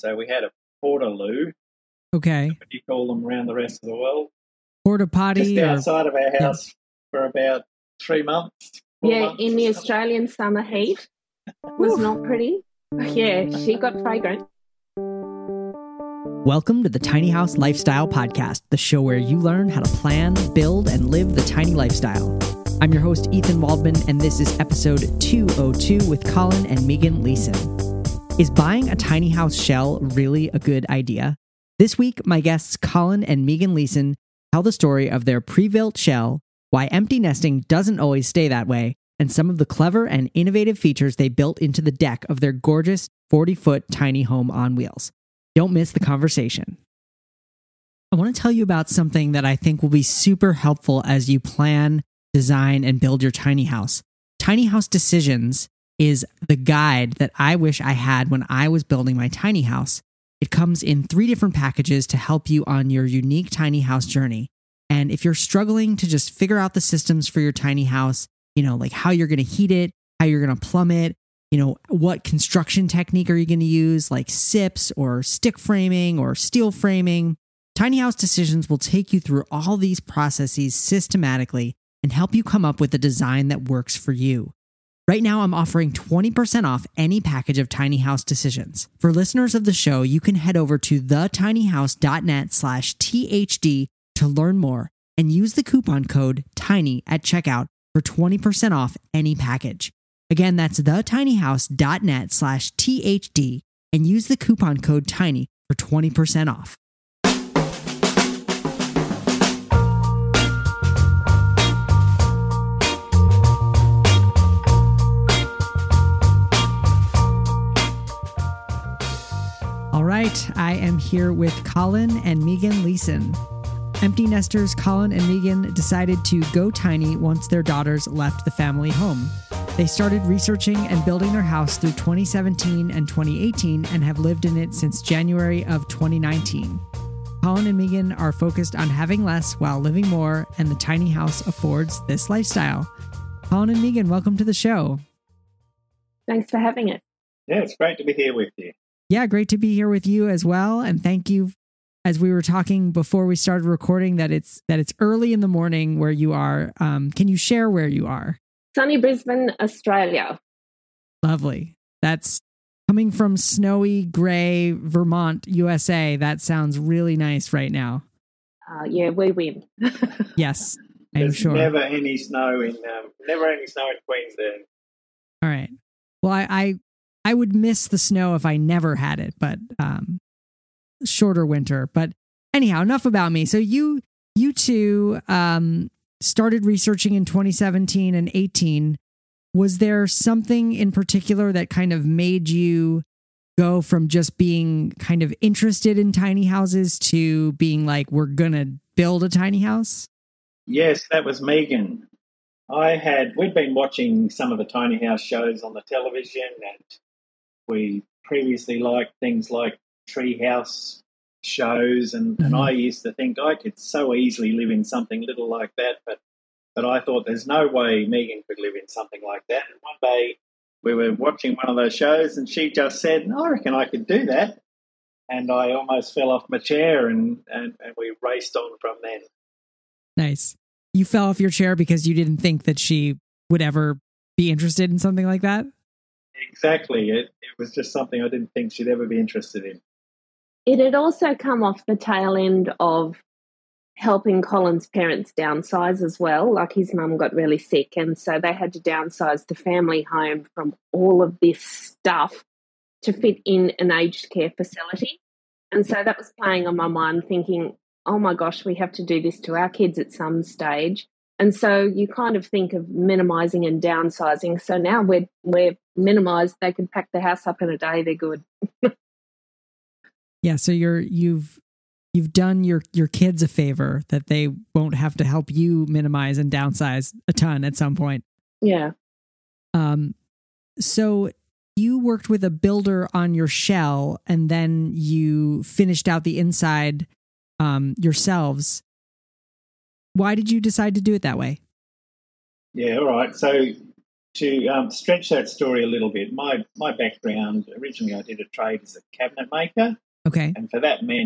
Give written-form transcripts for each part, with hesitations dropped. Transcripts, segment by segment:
So we had a portaloo. Okay. What do you call them around the rest of the world? Porta potty. Just outside of our house for about 3 months. Yeah, in the Australian summer heat. Was not pretty. Yeah, she got fragrant. Welcome to the Tiny House Lifestyle Podcast, the show where you learn how to plan, build, and live the tiny lifestyle. I'm your host, Ethan Waldman, and this is episode 202 with Colin and Megan Leeson. Is buying a tiny house shell really a good idea? This week, my guests Colin and Megan Leeson tell the story of their pre-built shell, why empty nesting doesn't always stay that way, and some of the clever and innovative features they built into the deck of their gorgeous 40-foot tiny home on wheels. Don't miss the conversation. I want to tell you about something that I think will be super helpful as you plan, design, and build your tiny house. Tiny House Decisions is the guide that I wish I had when I was building my tiny house. It comes in 3 different packages to help you on your unique tiny house journey. And if you're struggling to just figure out the systems for your tiny house, like how you're going to heat it, how you're going to plumb it, what construction technique are you going to use, like SIPs or stick framing or steel framing? Tiny House Decisions will take you through all these processes systematically and help you come up with a design that works for you. Right now, I'm offering 20% off any package of Tiny House Decisions. For listeners of the show, you can head over to thetinyhouse.net/THD to learn more and use the coupon code TINY at checkout for 20% off any package. Again, that's thetinyhouse.net/THD and use the coupon code TINY for 20% off. All right, I am here with Colin and Megan Leeson. Empty nesters Colin and Megan decided to go tiny once their daughters left the family home. They started researching and building their house through 2017 and 2018 and have lived in it since January of 2019. Colin and Megan are focused on having less while living more, and the tiny house affords this lifestyle. Colin and Megan, welcome to the show. Thanks for having us. Yeah, it's great to be here with you. Yeah, great to be here with you as well. And thank you, as we were talking before we started recording, that it's early in the morning where you are. Can you share where you are? Sunny Brisbane, Australia. Lovely. That's coming from snowy, gray Vermont, USA. That sounds really nice right now. Yeah, we win. Yes, I'm There's sure. Never any snow in Queensland. All right. Well, I would miss the snow if I never had it, but shorter winter. But anyhow, enough about me. So you two started researching in 2017 and 18. Was there something in particular that kind of made you go from just being kind of interested in tiny houses to being like, we're going to build a tiny house? Yes, that was Megan. We'd been watching some of the tiny house shows on the television, and we previously liked things like treehouse shows, and I used to think I could so easily live in something little like that, but I thought there's no way Megan could live in something like that. And one day we were watching one of those shows, and she just said, I reckon I could do that. And I almost fell off my chair, and we raced on from then. Nice. You fell off your chair because you didn't think that she would ever be interested in something like that? Exactly. It was just something I didn't think she'd ever be interested in. It had also come off the tail end of helping Colin's parents downsize as well. Like, his mum got really sick, and so they had to downsize the family home from all of this stuff to fit in an aged care facility. And so that was playing on my mind, thinking, oh my gosh, we have to do this to our kids at some stage. And so you kind of think of minimising and downsizing. So now we're minimised. They can pack the house up in a day. They're good. Yeah. So you've done your kids a favor that they won't have to help you minimize and downsize a ton at some point. Yeah. So you worked with a builder on your shell, and then you finished out the inside yourselves. Why did you decide to do it that way? Yeah, all right. So To stretch that story a little bit, my background, originally I did a trade as a cabinet maker, Okay. and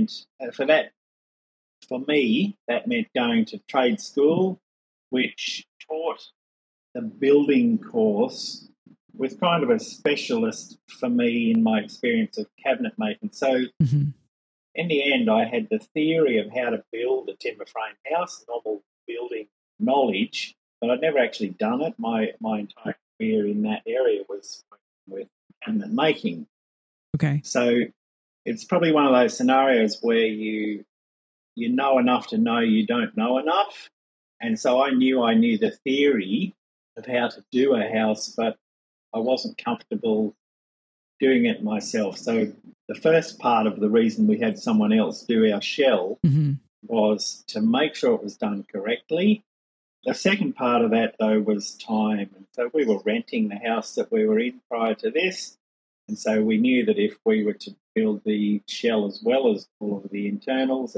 for me, that meant going to trade school, which taught the building course with kind of a specialist for me in my experience of cabinet making. So Mm-hmm. in the end, I had the theory of how to build a timber frame house, normal building knowledge, but I'd never actually done it. My entire career in that area was with cabinet making. Okay. So it's probably one of those scenarios where you know enough to know you don't know enough. And so I knew the theory of how to do a house, but I wasn't comfortable doing it myself. So the first part of the reason we had someone else do our shell Mm-hmm. was to make sure it was done correctly. The second part of that, though, was time. And so we were renting the house that we were in prior to this. And so we knew that if we were to build the shell as well as all of the internals,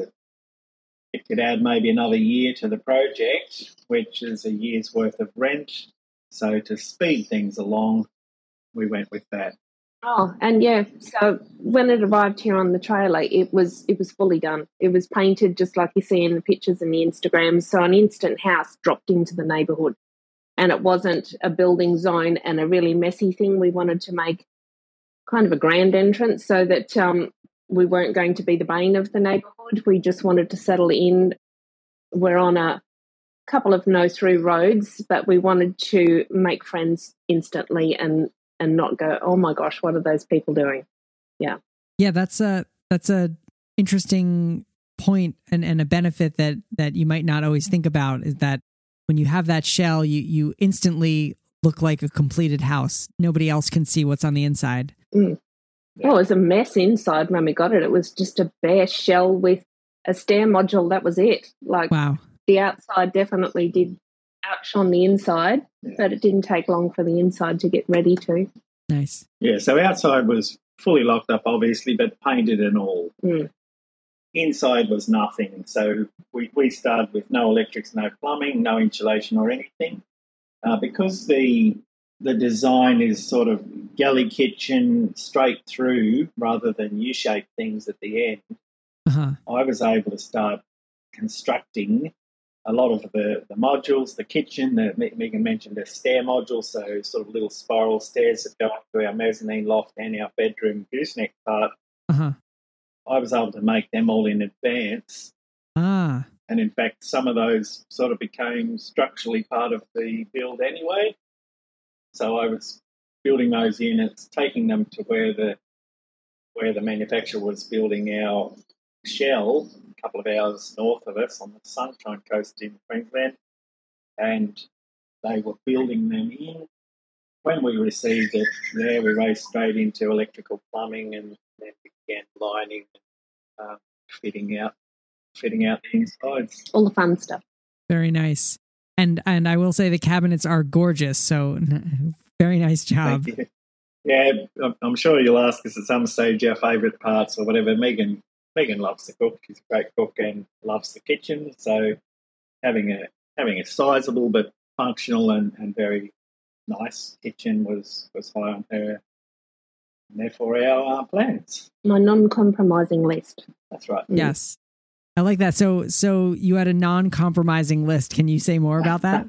it could add maybe another year to the project, which is a year's worth of rent. So to speed things along, we went with that. Oh, and yeah, so when it arrived here on the trailer, it was fully done. It was painted just like you see in the pictures and the Instagrams. So an instant house dropped into the neighbourhood, and it wasn't a building zone and a really messy thing. We wanted to make kind of a grand entrance so that we weren't going to be the bane of the neighbourhood. We just wanted to settle in. We're on a couple of no-through roads, but we wanted to make friends instantly and not go, oh my gosh, what are those people doing? Yeah. Yeah, that's a interesting point and a benefit that you might not always think about is that when you have that shell, you instantly look like a completed house. Nobody else can see what's on the inside. Mm. Oh, it was a mess inside when we got it. It was just a bare shell with a stair module. That was it. Like, wow. The outside definitely did outshone the inside, but it didn't take long for the inside to get ready too. Nice. Yeah, so outside was fully locked up, obviously, but painted and all. Mm. Inside was nothing. So we started with no electrics, no plumbing, no insulation or anything. Because the design is sort of galley kitchen straight through rather than U-shaped things at the end, I was able to start constructing a lot of the modules, the kitchen, Megan mentioned the stair module, so sort of little spiral stairs that go up to our mezzanine loft and our bedroom gooseneck part. I was able to make them all in advance. And in fact, some of those sort of became structurally part of the build anyway. So I was building those units, taking them to where the manufacturer was building our shell, a couple of hours north of us on the Sunshine Coast in Queensland, and they were building them in. When we received it, we raced straight into electrical plumbing and then began lining and fitting out the insides. All the fun stuff. Very nice. And I will say the cabinets are gorgeous, so very nice job. Thank you. Yeah, I'm sure you'll ask us at some stage our favourite parts or whatever. Megan loves to cook. She's a great cook and loves the kitchen. So having a sizable but functional and very nice kitchen was high on her, and therefore our plans. My non-compromising list. That's right. Yes. I like that. So you had a non-compromising list. Can you say more about that?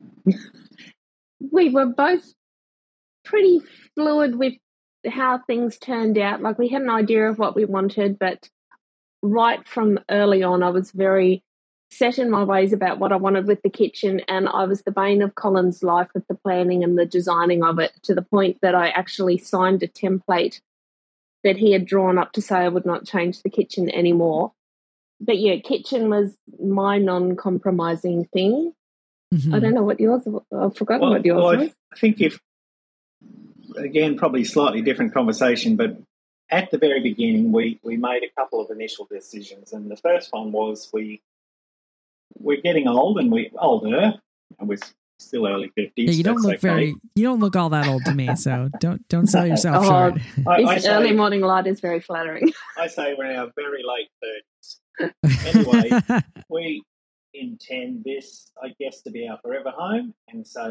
We were both pretty fluid with how things turned out. Like, we had an idea of what we wanted, but right from early on, I was very set in my ways about what I wanted with the kitchen, and I was the bane of Colin's life with the planning and the designing of it, to the point that I actually signed a template that he had drawn up to say I would not change the kitchen anymore. But yeah, kitchen was my non-compromising thing. I don't know what yours was. I've forgotten what yours was. I think again, probably slightly different conversation, but at the very beginning, we made a couple of initial decisions. And the first one was we're getting old and older, and we're still early 50s. Yeah, you don't look all that old to me, so don't sell yourself short. This early morning light is very flattering. I say we're in our very late 30s. Anyway, we intend this, I guess, to be our forever home, and so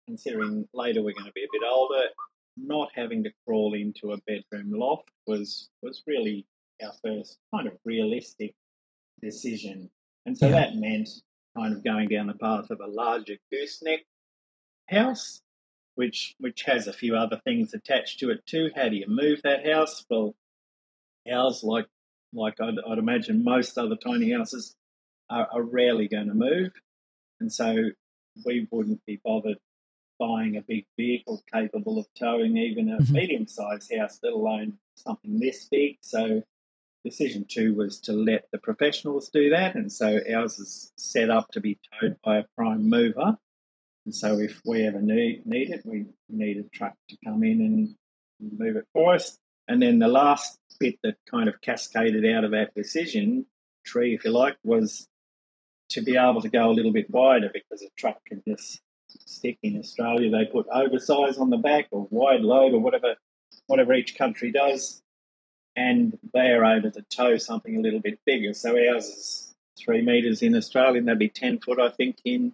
considering later we're going to be a bit older, not having to crawl into a bedroom loft was really our first kind of realistic decision. And so that meant kind of going down the path of a larger gooseneck house, which has a few other things attached to it too. How do you move that house? Well, ours, like I'd imagine most other tiny houses, are rarely going to move. And so we wouldn't be bothered buying a big vehicle capable of towing even a medium-sized house, let alone something this big. So decision 2 was to let the professionals do that. And so ours is set up to be towed by a prime mover. And so if we ever need it, we need a truck to come in and move it for us. And then the last bit that kind of cascaded out of that decision tree, if you like, was to be able to go a little bit wider, because a truck can just stick. In Australia, they put oversize on the back or wide load or whatever each country does, and they are able to tow something a little bit bigger. So ours is 3 meters in Australia, and that'd be 10 foot, I think, in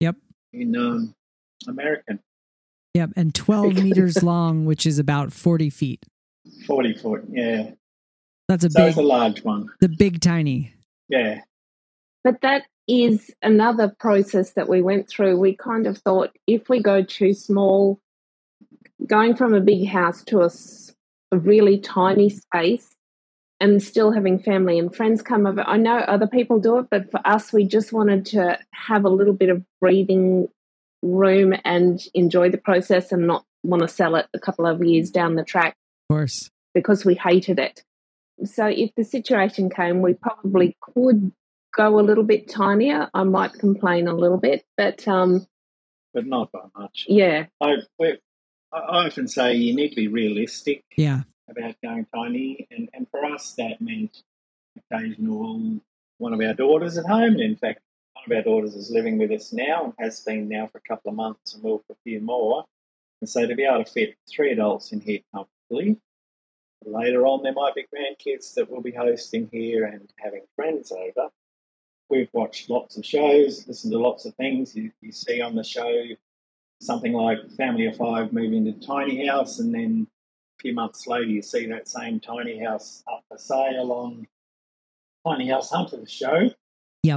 American. Yep, and 12 meters long, which is about 40 feet. 40 foot, yeah. It's a large one. The big tiny. Yeah. But that is another process that we went through. We kind of thought, if we go too small, going from a big house to a really tiny space and still having family and friends come over. I know other people do it, but for us, we just wanted to have a little bit of breathing room and enjoy the process and not want to sell it a couple of years down the track. Of course. Because we hated it. So if the situation came, we probably could go a little bit tinier. I might complain a little bit, but not by much. Yeah. I often say you need to be realistic. Yeah. About going tiny, and for us that meant occasional one of our daughters at home. In fact, one of our daughters is living with us now and has been now for a couple of months, and will for a few more. And so to be able to fit 3 adults in here comfortably. Later on, there might be grandkids that we'll be hosting here and having friends over. We've watched lots of shows, listened to lots of things. You see on the show something like Family of 5 move into tiny house, and then a few months later you see that same tiny house up for sale on Tiny House Hunters show. Yep.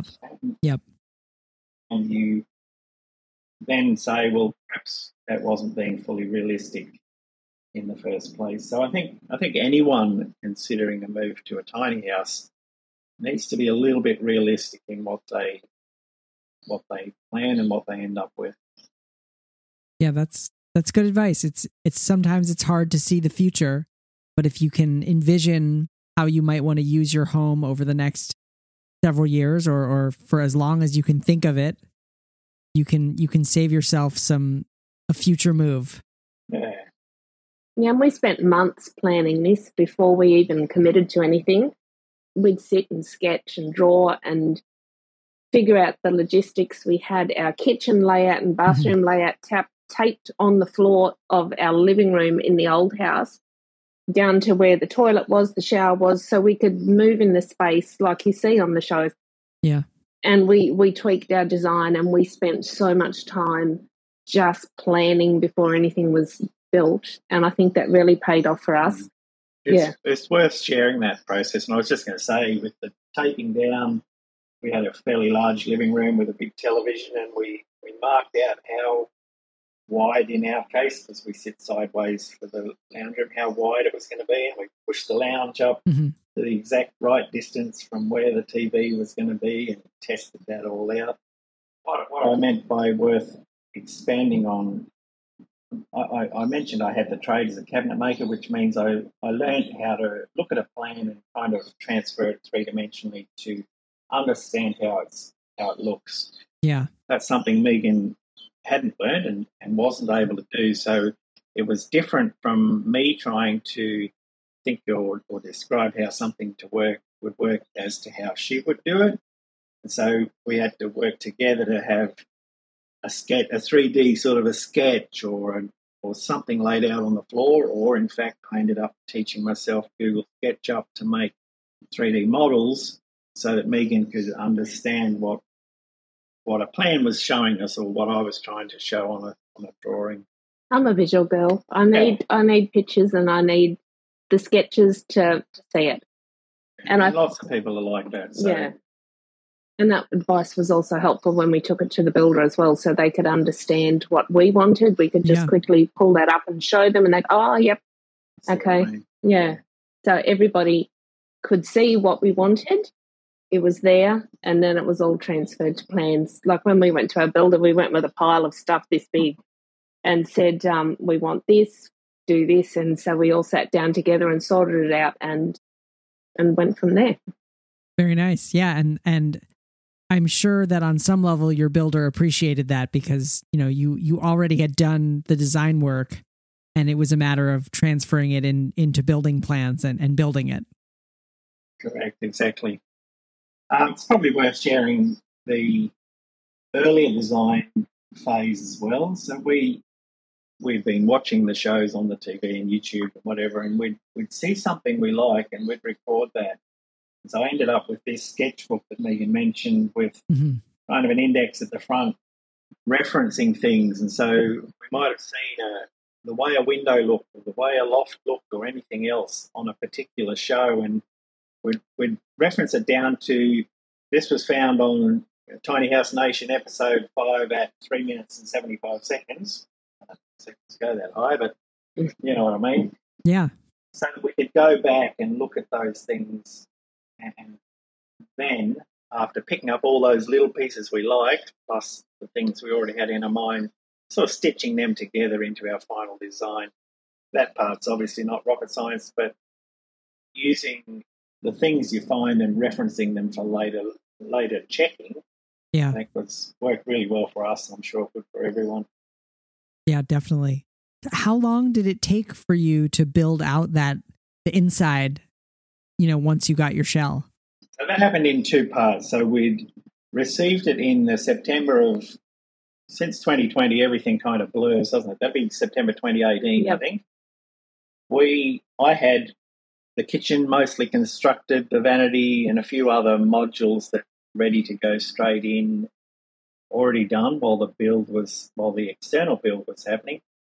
And you then say, well, perhaps that wasn't being fully realistic in the first place. So I think anyone considering a move to a tiny house needs to be a little bit realistic in what they plan and what they end up with. Yeah, that's good advice. It's sometimes it's hard to see the future, but if you can envision how you might want to use your home over the next several years or for as long as you can think of it, you can save yourself a future move. Yeah, and we spent months planning this before we even committed to anything. We'd sit and sketch and draw and figure out the logistics. We had our kitchen layout and bathroom layout taped on the floor of our living room in the old house, down to where the toilet was, the shower was, so we could move in the space like you see on the shows. Yeah. And we tweaked our design, and we spent so much time just planning before anything was built, and I think that really paid off for us. It's worth sharing that process. And I was just going to say, with the taping down, we had a fairly large living room with a big television, and we marked out how wide, in our case, because we sit sideways for the lounge room, how wide it was going to be, and we pushed the lounge up to the exact right distance from where the TV was going to be and tested that all out. What I meant by worth expanding on, I mentioned I had the trade as a cabinet maker, which means I learned how to look at a plan and kind of transfer it three-dimensionally to understand how it looks. Yeah. That's something Megan hadn't learned and wasn't able to do. So it was different from me trying to think or describe how something would work as to how she would do it. And so we had to work together to have a 3D sort of a sketch or something laid out on the floor, or in fact I ended up teaching myself Google SketchUp to make 3D models so that Megan could understand what a plan was showing us, or what I was trying to show a drawing. I'm a visual girl. I need pictures and I need the sketches to see it. And lots of people are like that. So. Yeah. And that advice was also helpful when we took it to the builder as well, so they could understand what we wanted. We could just quickly pull that up and show them, and they'd go, oh, yep, okay, yeah. So everybody could see what we wanted. It was there, and then it was all transferred to plans. Like when we went to our builder, we went with a pile of stuff this big and said, we want this, do this. And so we all sat down together and sorted it out and went from there. Very nice. Yeah. And I'm sure that on some level your builder appreciated that because, you already had done the design work and it was a matter of transferring it into building plans and building it. Correct. Exactly. It's probably worth sharing the earlier design phase as well. So we've been watching the shows on the TV and YouTube and whatever, and we'd see something we like and we'd record that. So I ended up with this sketchbook that Megan mentioned with kind of an index at the front referencing things. And so we might have seen the way a window looked or the way a loft looked or anything else on a particular show, and we'd reference it down to this was found on Tiny House Nation episode 5 at 3 minutes and 75 seconds. Seconds go that high, but you know what I mean? Yeah. So we could go back and look at those things. And then, after picking up all those little pieces we liked, plus the things we already had in our mind, sort of stitching them together into our final design. That part's obviously not rocket science, but using the things you find and referencing them for later checking, I think worked really well for us, and I'm sure good for everyone. Yeah, definitely. How long did it take for you to build out the inside, once you got your shell? So that happened in two parts. So we'd received it in the September of, since 2020, everything kind of blurs, doesn't it? That'd be September 2018, I think. I had the kitchen mostly constructed, the vanity and a few other modules that ready to go straight in, already done while the external build was happening.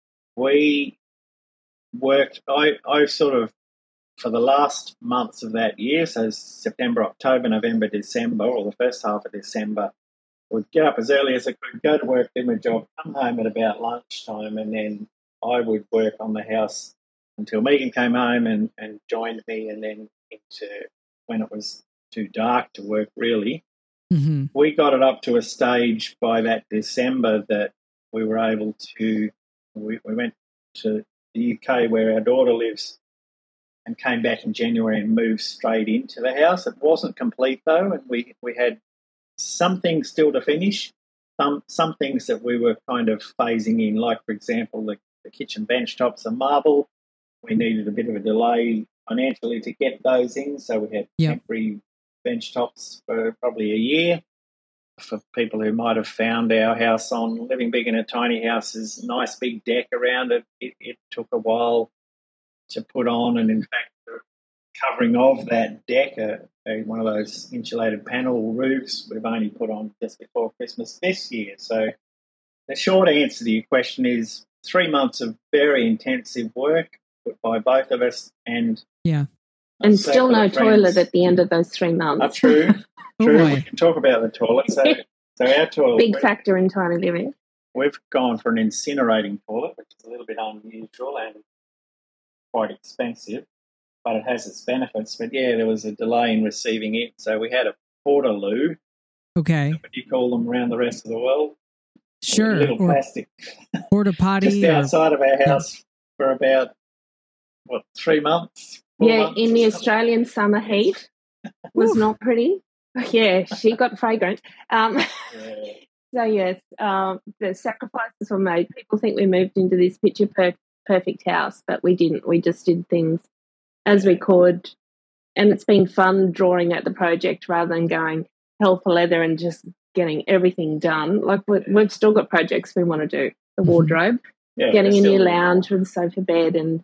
We worked, I sort of, for the last months of that year, so September, October, November, December, or the first half of December, would get up as early as I could, go to work, do my job, come home at about lunchtime, and then I would work on the house until Megan came home and joined me, and then into when it was too dark to work, really. Mm-hmm. We got it up to a stage by that December that we were able to, we went to the UK where our daughter lives, and came back in January and moved straight into the house. It wasn't complete though, and we had some things still to finish, some things that we were kind of phasing in, like, for example, the kitchen bench tops are marble. We needed a bit of a delay financially to get those in, so we had temporary bench tops for probably a year. For people who might have found our house on Living Big in a Tiny House's nice big deck around it, it took a while to put on, and in fact the covering of that deck, one of those insulated panel roofs, we've only put on just before Christmas this year. So the short answer to your question is 3 months of very intensive work by both of us, and still no toilet at the end of those 3 months. True. We can talk about the toilet. So our toilet, big factor in tiny living. We've gone for an incinerating toilet, which is a little bit unusual and quite expensive, but it has its benefits. But there was a delay in receiving it, so we had a portaloo. Okay. What do you call them around the rest of the world? Sure. Little plastic porta potty, just outside of our house for about 3 months. 4 months in the Australian summer heat was not pretty. Yeah, she got fragrant. So yes, the sacrifices were made. People think we moved into this picture perfect house, but we didn't. We just did things as we could, and it's been fun drawing at the project rather than going hell for leather and just getting everything done. Like we've still got projects we want to do. The wardrobe, getting a new lounge with a sofa bed, and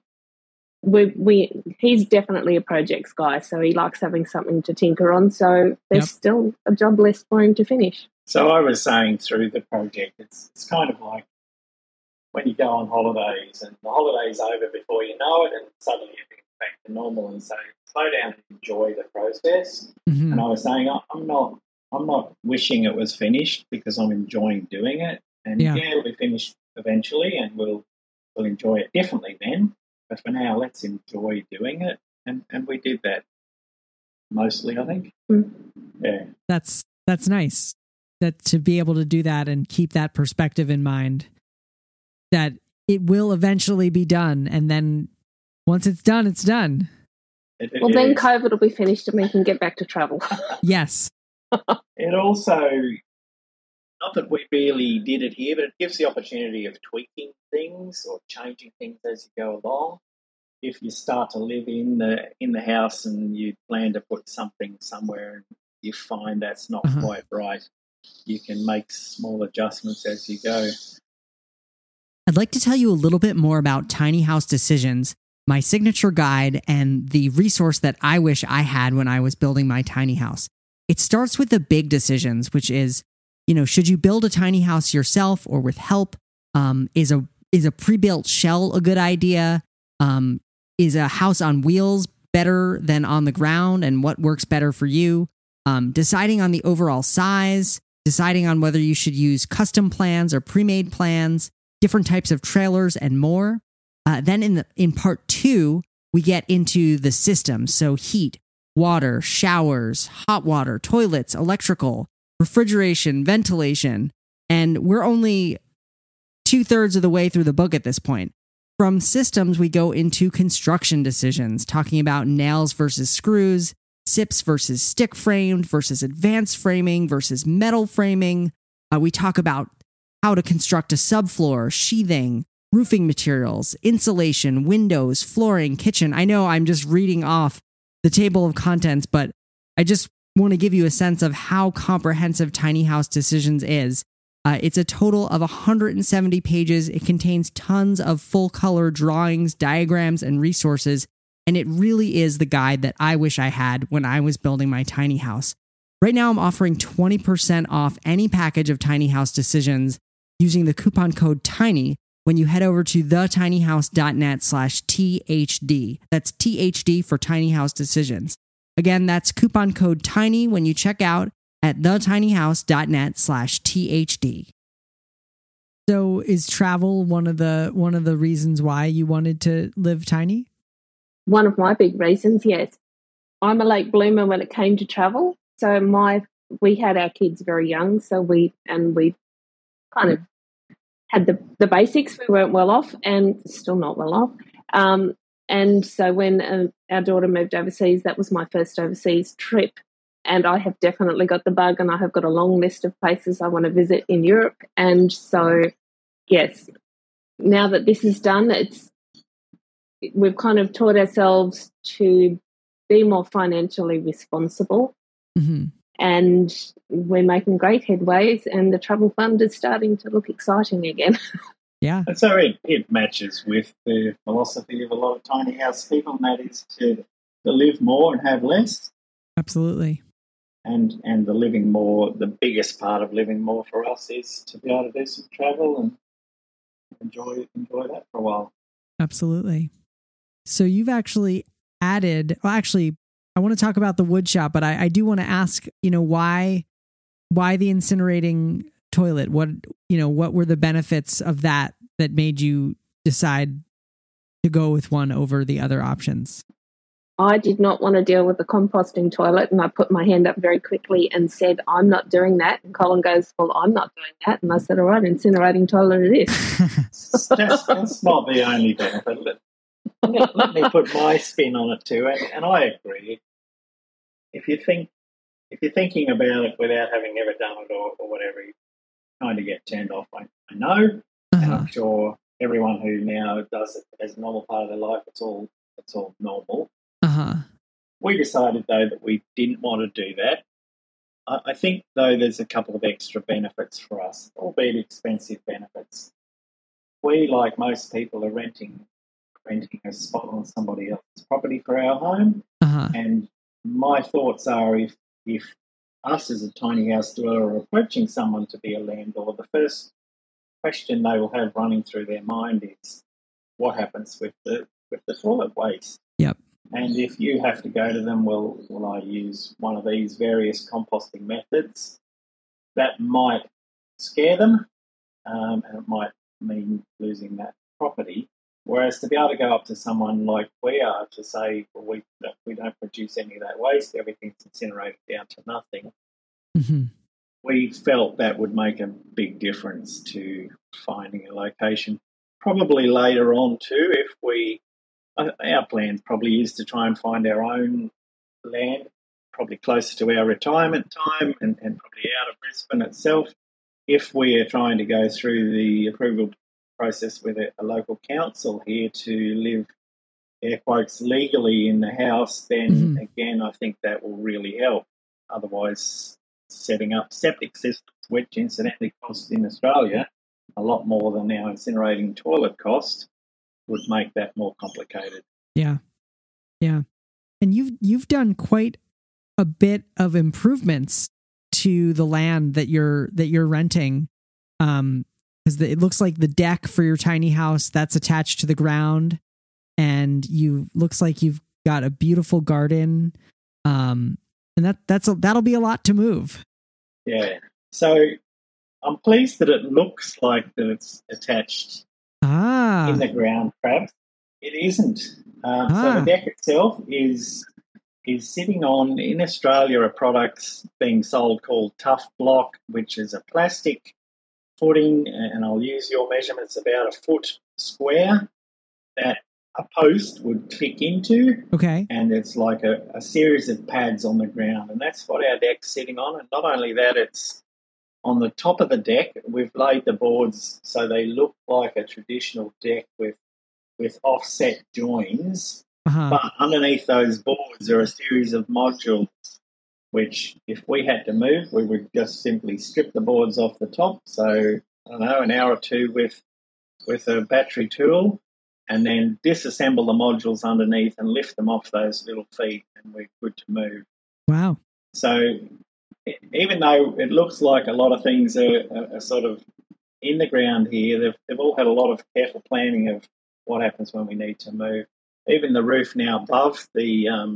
he's definitely a projects guy, so he likes having something to tinker on. So there's still a job list for him to finish. So I was saying through the project, it's kind of like when you go on holidays and the holiday's over before you know it, and suddenly everything's back to normal, and so slow down and enjoy the process. Mm-hmm. And I was saying, I'm not wishing it was finished because I'm enjoying doing it. And it'll be finished eventually, and we'll enjoy it differently then. But for now, let's enjoy doing it, and we did that mostly, I think. Yeah, that's nice. That to be able to do that and keep that perspective in mind, that it will eventually be done, and then once it's done, it's done. Then COVID will be finished and we can get back to travel. Yes. It also, not that we really did it here, but it gives the opportunity of tweaking things or changing things as you go along. If you start to live in the house and you plan to put something somewhere and you find that's not quite right, you can make small adjustments as you go. I'd like to tell you a little bit more about Tiny House Decisions, my signature guide, and the resource that I wish I had when I was building my tiny house. It starts with the big decisions, which is, should you build a tiny house yourself or with help? Is a pre-built shell a good idea? Is a house on wheels better than on the ground, and what works better for you? Deciding on the overall size, deciding on whether you should use custom plans or pre-made plans, different types of trailers, and more. Then in part 2, we get into the systems. So heat, water, showers, hot water, toilets, electrical, refrigeration, ventilation. And we're only 2/3 of the way through the book at this point. From systems, we go into construction decisions, talking about nails versus screws, SIPs versus stick framed versus advanced framing versus metal framing. We talk about how to construct a subfloor, sheathing, roofing materials, insulation, windows, flooring, kitchen. I know I'm just reading off the table of contents, but I just want to give you a sense of how comprehensive Tiny House Decisions is. It's a total of 170 pages. It contains tons of full color drawings, diagrams, and resources. And it really is the guide that I wish I had when I was building my tiny house. Right now, I'm offering 20% off any package of Tiny House Decisions using the coupon code TINY when you head over to thetinyhouse.net/THD. That's THD for Tiny House Decisions. Again, that's coupon code TINY when you check out at thetinyhouse.net/THD. So is travel one of the reasons why you wanted to live tiny? One of my big reasons, yes. I'm a late bloomer when it came to travel. So we had our kids very young, so we kind of had the basics. We weren't well off, and still not well off. And so when our daughter moved overseas, that was my first overseas trip. And I have definitely got the bug, and I have got a long list of places I want to visit in Europe. And so, yes, now that this is done, we've kind of taught ourselves to be more financially responsible. Mm-hmm. And we're making great headways, and the travel fund is starting to look exciting again. Yeah. And so it matches with the philosophy of a lot of tiny house people, and that is to live more and have less. Absolutely. And the living more, the biggest part of living more for us is to be able to do some travel and enjoy that for a while. Absolutely. So you've actually added, I want to talk about the wood shop, but I do want to ask, why the incinerating toilet? What were the benefits of that made you decide to go with one over the other options? I did not want to deal with the composting toilet, and I put my hand up very quickly and said, I'm not doing that. And Colin goes, well, I'm not doing that. And I said, all right, incinerating toilet it is. That's not the only benefit. Let me put my spin on it too, and I agree. If you're thinking about it without having ever done it or whatever, you kind of get turned off. I know, and I'm sure everyone who now does it as a normal part of their life, it's all normal. We decided though that we didn't want to do that. I think though there's a couple of extra benefits for us, albeit expensive benefits. We, like most people, are renting a spot on somebody else's property for our home. And my thoughts are if us as a tiny house dweller are approaching someone to be a landlord, the first question they will have running through their mind is what happens with the toilet waste. Yep. And if you have to go to them, will I use one of these various composting methods? That might scare them, and it might mean losing that property. Whereas to be able to go up to someone like we are to say, well, we don't produce any of that waste, everything's incinerated down to nothing, we felt that would make a big difference to finding a location. Probably later on too, if our plans probably is to try and find our own land, probably closer to our retirement time and probably out of Brisbane itself. If we are trying to go through the approval process with a local council here to live, air quotes, legally in the house, then again, I think that will really help. Otherwise, setting up septic systems, which incidentally costs in Australia a lot more than our incinerating toilet cost, would make that more complicated. Yeah. Yeah. And you've done quite a bit of improvements to the land that you're renting. Because it looks like the deck for your tiny house that's attached to the ground, and looks like you've got a beautiful garden. And that'll be a lot to move. Yeah. So I'm pleased that it looks like that it's attached in the ground, perhaps. It isn't. So the deck itself is sitting on, in Australia, a product being sold called Tough Block, which is a plastic footing, and I'll use your measurements, about a foot square, that a post would click into. Okay. And it's like a series of pads on the ground, and that's what our deck's sitting on. And not only that, it's on the top of the deck, we've laid the boards so they look like a traditional deck with offset joins. But underneath those boards are a series of modules, which if we had to move, we would just simply strip the boards off the top. So, I don't know, an hour or two with a battery tool, and then disassemble the modules underneath and lift them off those little feet, and we're good to move. Wow. So even though it looks like a lot of things are sort of in the ground here, they've all had a lot of careful planning of what happens when we need to move. Even the roof now above the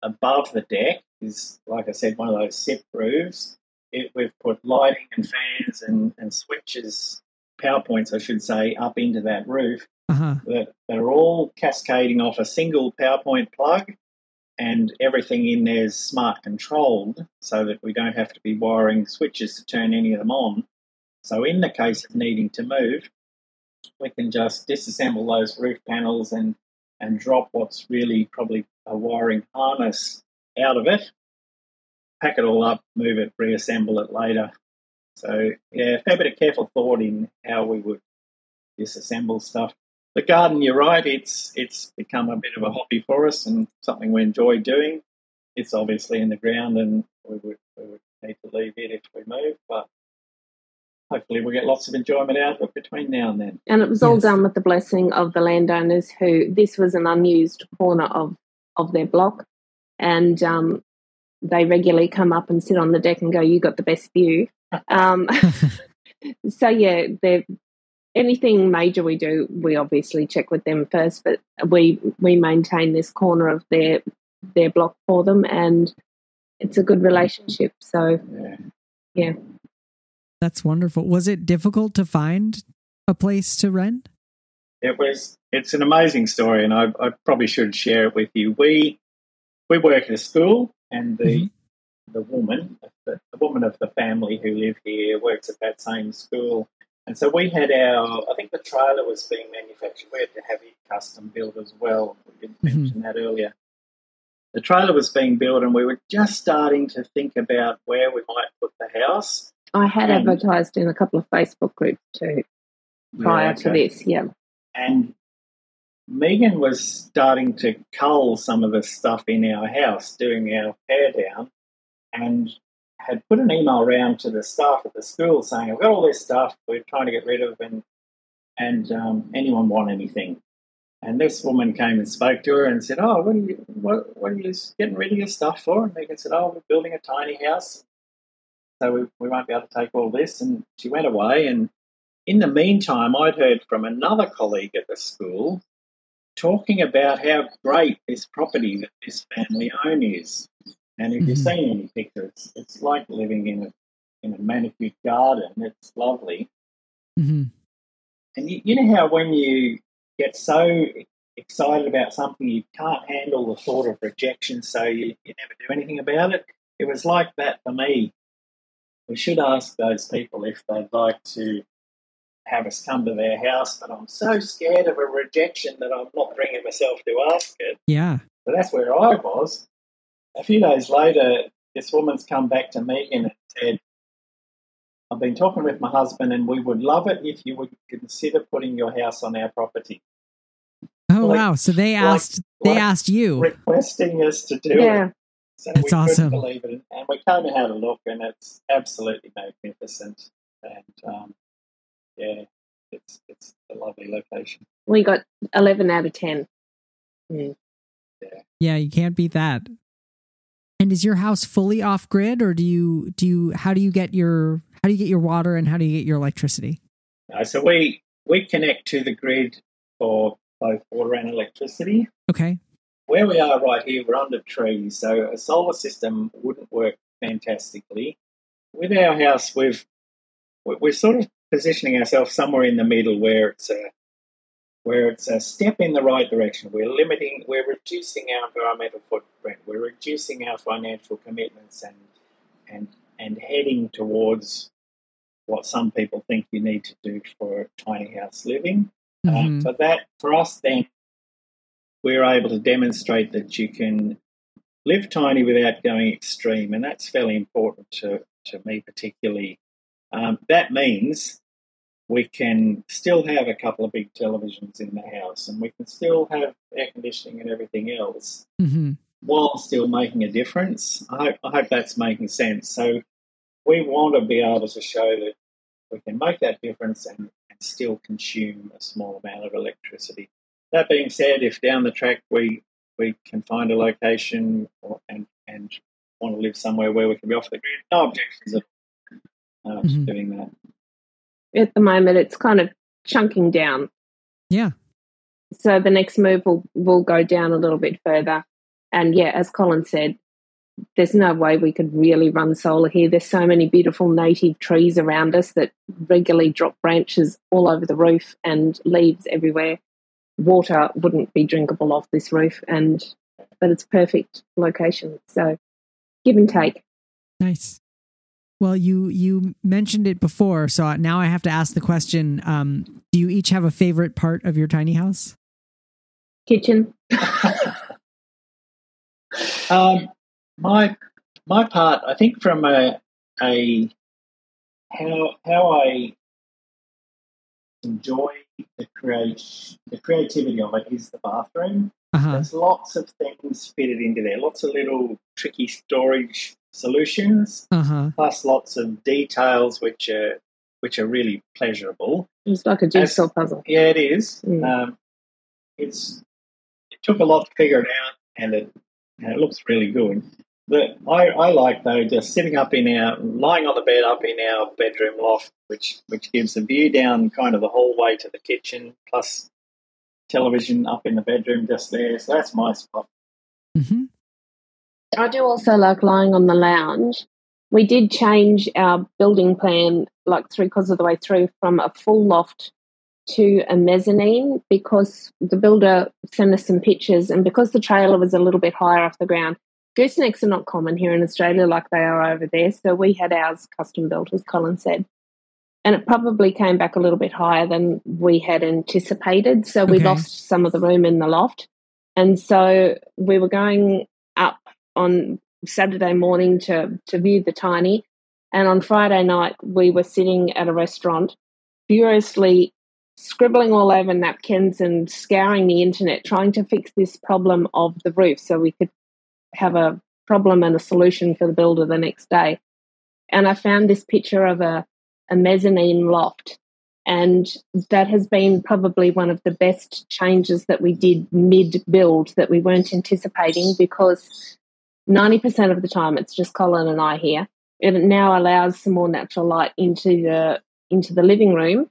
deck is, like I said, one of those SIP roofs. We've put lighting and fans and switches, power points, I should say, up into that roof that are all cascading off a single PowerPoint plug, and everything in there is smart controlled so that we don't have to be wiring switches to turn any of them on. So in the case of needing to move, we can just disassemble those roof panels and drop what's really probably a wiring harness out of it, pack it all up, move it, reassemble it later. So, yeah, a fair bit of careful thought in how we would disassemble stuff. The garden, you're right, it's become a bit of a hobby for us and something we enjoy doing. It's obviously in the ground, and we would need to leave it if we move, but hopefully we'll get lots of enjoyment out of it between now and then. And it was all done with the blessing of the landowners, who this was an unused corner of their block, and they regularly come up and sit on the deck and go, "You got the best view." So yeah, anything major we do, we obviously check with them first, but we maintain this corner of their block for them, and it's a good relationship. So yeah. That's wonderful. Was it difficult to find a place to rent? It was. It's an amazing story, and I probably should share it with you. We work at a school, and the woman of the family who live here works at that same school. And so we had I think the trailer was being manufactured. We had to have it custom built as well. We didn't mention that earlier. The trailer was being built, and we were just starting to think about where we might put the house. I had advertised in a couple of Facebook groups too prior to this, And Megan was starting to cull some of the stuff in our house, doing our tear down, and had put an email around to the staff at the school saying, "I've got all this stuff we're trying to get rid of, and anyone want anything?" And this woman came and spoke to her and said, "Oh, what are you getting rid of your stuff for?" And Megan said, "Oh, we're building a tiny house, so we won't be able to take all this." And she went away, and in the meantime, I'd heard from another colleague at the school talking about how great this property that this family own is. And if you've seen any pictures, it's like living in a manicured garden. It's lovely. Mm-hmm. And you know how when you get so excited about something, you can't handle the thought of rejection, so you never do anything about it? It was like that for me. We should ask those people if they'd like to have us come to their house, but I'm so scared of a rejection that I'm not bringing myself to ask it. Yeah. So that's where I was. A few days later, this woman's come back to Megan and said, I've been talking with my husband and we would love it if you would consider putting your house on our property. Oh, wow. So they asked you. Requesting us to do it. So that's awesome. Couldn't believe it. And we came and had a look and it's absolutely magnificent. And it's a lovely location. We got 11 out of 10. Yeah, you can't beat that. And is your house fully off grid, or how do you get your water and how do you get your electricity? So we connect to the grid for both water and electricity. Okay. Where we are right here, we're under trees, so a solar system wouldn't work fantastically. With our house, we're sort of positioning ourselves somewhere in the middle where it's a step in the right direction. We're reducing our environmental footprint. We're reducing our financial commitments and heading towards what some people think you need to do for tiny house living. Mm-hmm. So that, for us then, we're able to demonstrate that you can live tiny without going extreme, and that's fairly important to me particularly. That means we can still have a couple of big televisions in the house and we can still have air conditioning and everything else while still making a difference. I hope that's making sense. So we want to be able to show that we can make that difference and still consume a small amount of electricity. That being said, if down the track we can find a location and want to live somewhere where we can be off the grid, no objections at all to doing that. At the moment, it's kind of chunking down. Yeah. So the next move will go down a little bit further. And yeah, as Colin said, there's no way we could really run solar here. There's so many beautiful native trees around us that regularly drop branches all over the roof and leaves everywhere. Water wouldn't be drinkable off this roof, but it's perfect location. So give and take. Nice. Well, you mentioned it before, so now I have to ask the question, do you each have a favorite part of your tiny house? Kitchen. My part, I think from how I enjoy the creativity of it is the bathroom. There's lots of things fitted into there, lots of little tricky storage solutions, plus lots of details which are really pleasurable. It's like a jigsaw puzzle. Yeah, it is. It took a lot to figure it out, and it looks really good. But I like, though, just lying on the bed up in our bedroom loft, which gives a view down kind of the hallway to the kitchen, plus television up in the bedroom just there. So that's my spot. Mm-hmm. I do also like lying on the lounge. We did change our building plan like 3/4 of the way through from a full loft to a mezzanine because the builder sent us some pictures, and because the trailer was a little bit higher off the ground. Goosenecks are not common here in Australia like they are over there, so we had ours custom built, as Colin said. And it probably came back a little bit higher than we had anticipated, so we lost some of the room in the loft. And so we were going up on Saturday morning to view the tiny, and on Friday night we were sitting at a restaurant furiously scribbling all over napkins and scouring the internet trying to fix this problem of the roof so we could have a problem and a solution for the builder the next day. And I found this picture of a mezzanine loft, and that has been probably one of the best changes that we did mid-build that we weren't anticipating, because 90% of the time it's just Colin and I here. It now allows some more natural light into the living room,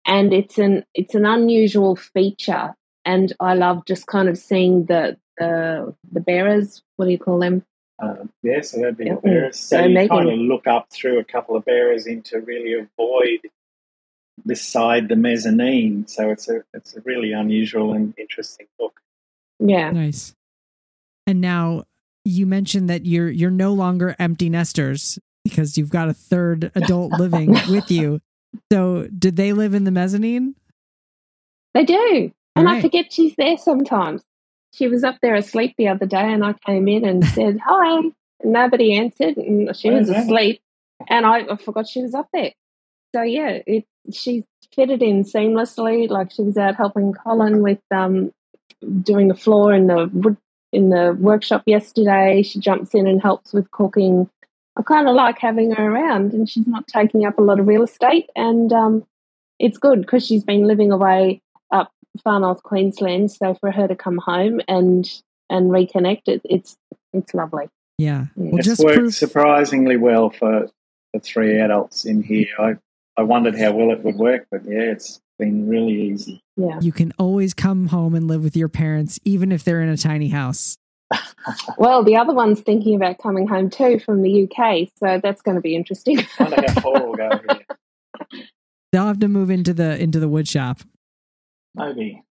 and it's an unusual feature. And I love just kind of seeing the bearers. What do you call them? So that'd be the bearers. So you kind of look up through a couple of bearers in to really avoid beside the mezzanine. So it's a really unusual and interesting book. Yeah. Nice. And now you mentioned that you're no longer empty nesters because you've got a third adult living with you. So did they live in the mezzanine? They do. And right. I forget she's there sometimes. She was up there asleep the other day, and I came in and said, hi. And nobody answered, and she was asleep. And I forgot she was up there. So, yeah, she fitted in seamlessly. Like, she was out helping Colin with doing the floor in the workshop yesterday. She jumps in and helps with cooking. I kind of like having her around, and she's not taking up a lot of real estate. And it's good because she's been living away up far north Queensland. So for her to come home and reconnect, it's lovely. Yeah. Well, it's worked surprisingly well for the three adults in here. I wondered how well it would work, but yeah, it's been really easy. Yeah. You can always come home and live with your parents, even if they're in a tiny house. Well, the other one's thinking about coming home too from the UK, so that's going to be interesting. I wonder how Paul will go here. They'll have to move into the wood shop. Maybe.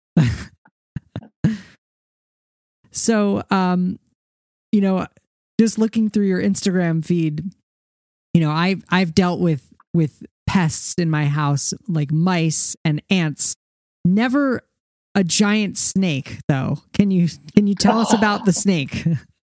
So, just looking through your Instagram feed, I've dealt with pests in my house like mice and ants. Never a giant snake, though. Can you tell us about the snake?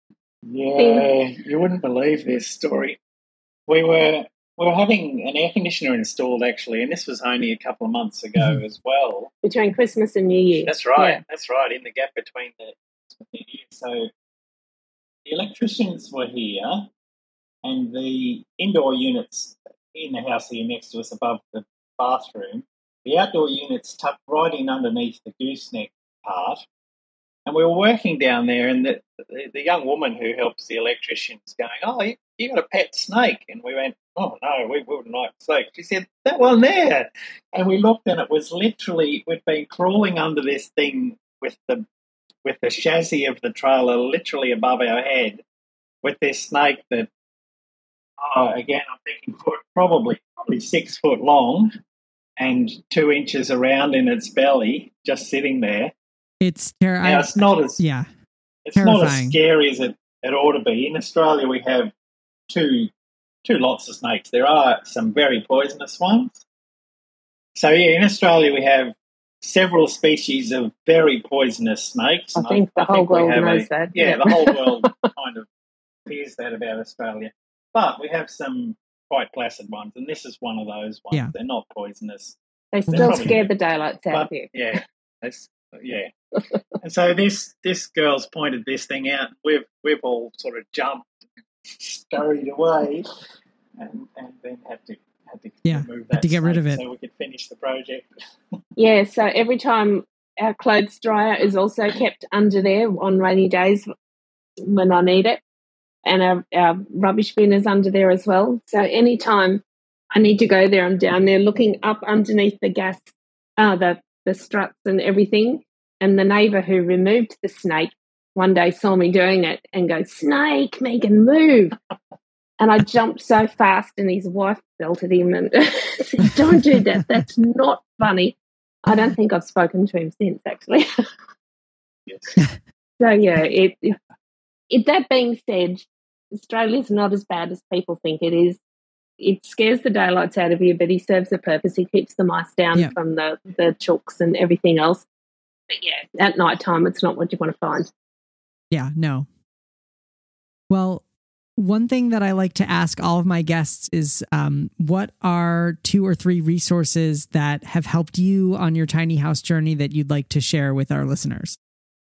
Yeah, you wouldn't believe this story. We were having an air conditioner installed, actually, and this was only a couple of months ago as well. Between Christmas and New Year. That's right. Yeah. That's right, in the gap between the New Year. So the electricians were here, and the indoor units in the house here next to us above the bathroom, the outdoor units tucked right in underneath the gooseneck part. And we were working down there, and the young woman who helps the electricians going, oh, you got a pet snake? And we went, oh, no, we wouldn't like snakes. She said, that one there. And we looked, and it was literally, we'd been crawling under this thing with the chassis of the trailer literally above our head with this snake that, again, I'm thinking probably 6 foot long and 2 inches around in its belly, just sitting there. It's terrifying. Now, it's not as not as scary as it ought to be. In Australia, we have two lots of snakes. There are some very poisonous ones. So, yeah, in Australia, we have several species of very poisonous snakes. I think the whole world knows that. Yeah, the whole world kind of hears that about Australia. But we have some quite placid ones, and this is one of those ones. Yeah. They're not poisonous. They still scare the daylights out of you. Yeah, yeah. And so this girl's pointed this thing out. We've all sort of jumped, scurried away, and then had to remove that to get rid of it so we could finish the project. Yeah. So every time our clothes dryer is also kept under there on rainy days when I need it, and our rubbish bin is under there as well. So anytime I need to go there, I'm down there looking up underneath the gas, the struts and everything. And the neighbour who removed the snake one day saw me doing it and goes, "Snake, Megan, move." And I jumped so fast, and his wife belted him and said, "Don't do that. That's not funny." I don't think I've spoken to him since, actually. Yes. So, yeah, that being said, Australia's not as bad as people think it is. It scares the daylights out of you, but he serves a purpose. He keeps the mice down from the chooks and everything else. But yeah, at night time, it's not what you want to find. Yeah, no. Well, one thing that I like to ask all of my guests is what are 2 or 3 resources that have helped you on your tiny house journey that you'd like to share with our listeners?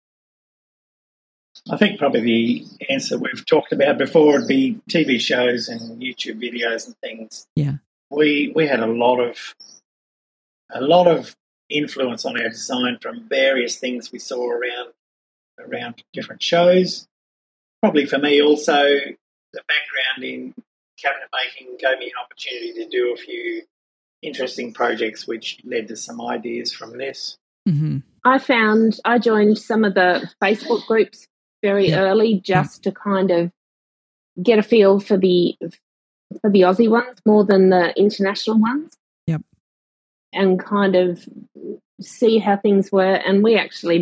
I think probably the answer we've talked about before would be TV shows and YouTube videos and things. Yeah. We had a lot of influence on our design from various things we saw around different shows. Probably for me also, the background in cabinet making gave me an opportunity to do a few interesting projects which led to some ideas from this. Mm-hmm. I joined some of the Facebook groups very early just to kind of get a feel for the Aussie ones more than the international ones. Yep. And kind of see how things were. And we actually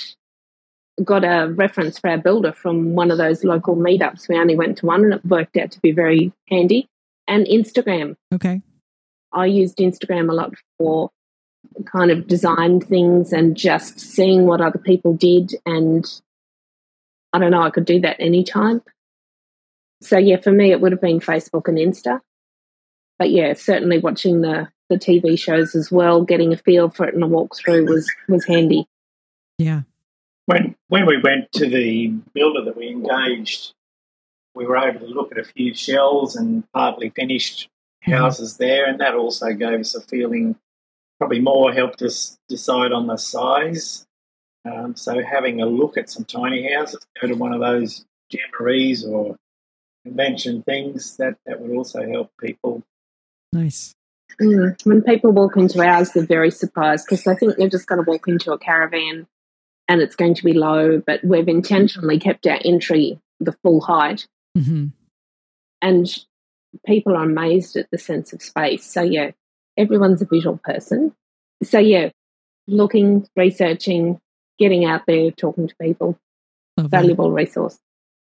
got a reference for our builder from one of those local meetups. We only went to one and it worked out to be very handy. And Instagram. Okay. I used Instagram a lot for kind of design things and just seeing what other people did. And I don't know, I could do that anytime. So, yeah, for me, it would have been Facebook and Insta. But, yeah, certainly watching the TV shows as well, getting a feel for it and a walkthrough was handy. Yeah. When we went to the builder that we engaged, we were able to look at a few shells and partly finished houses there, and that also gave us a feeling, probably more helped us decide on the size. So having a look at some tiny houses, go to one of those jamborees or convention things, that would also help people. Nice. When people walk into ours, they're very surprised because they think they're just going to walk into a caravan and it's going to be low, but we've intentionally kept our entry the full height. Mm-hmm. And people are amazed at the sense of space. So, yeah, everyone's a visual person. So, yeah, looking, researching, getting out there, talking to people, valuable resource.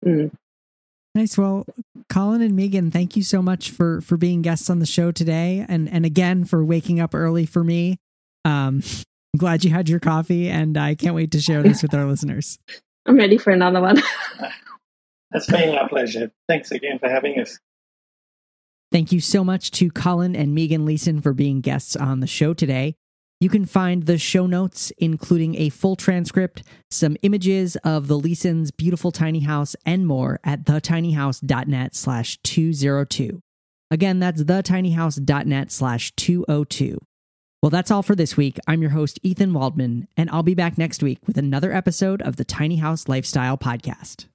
Nice. Well, Colin and Megan, thank you so much for being guests on the show today. And again, for waking up early for me. I'm glad you had your coffee and I can't wait to share this with our listeners. I'm ready for another one. That's been our pleasure. Thanks again for having us. Thank you so much to Colin and Megan Leeson for being guests on the show today. You can find the show notes, including a full transcript, some images of the Leesons' beautiful tiny house, and more at thetinyhouse.net/202. Again, that's thetinyhouse.net/202. Well, that's all for this week. I'm your host, Ethan Waldman, and I'll be back next week with another episode of the Tiny House Lifestyle Podcast.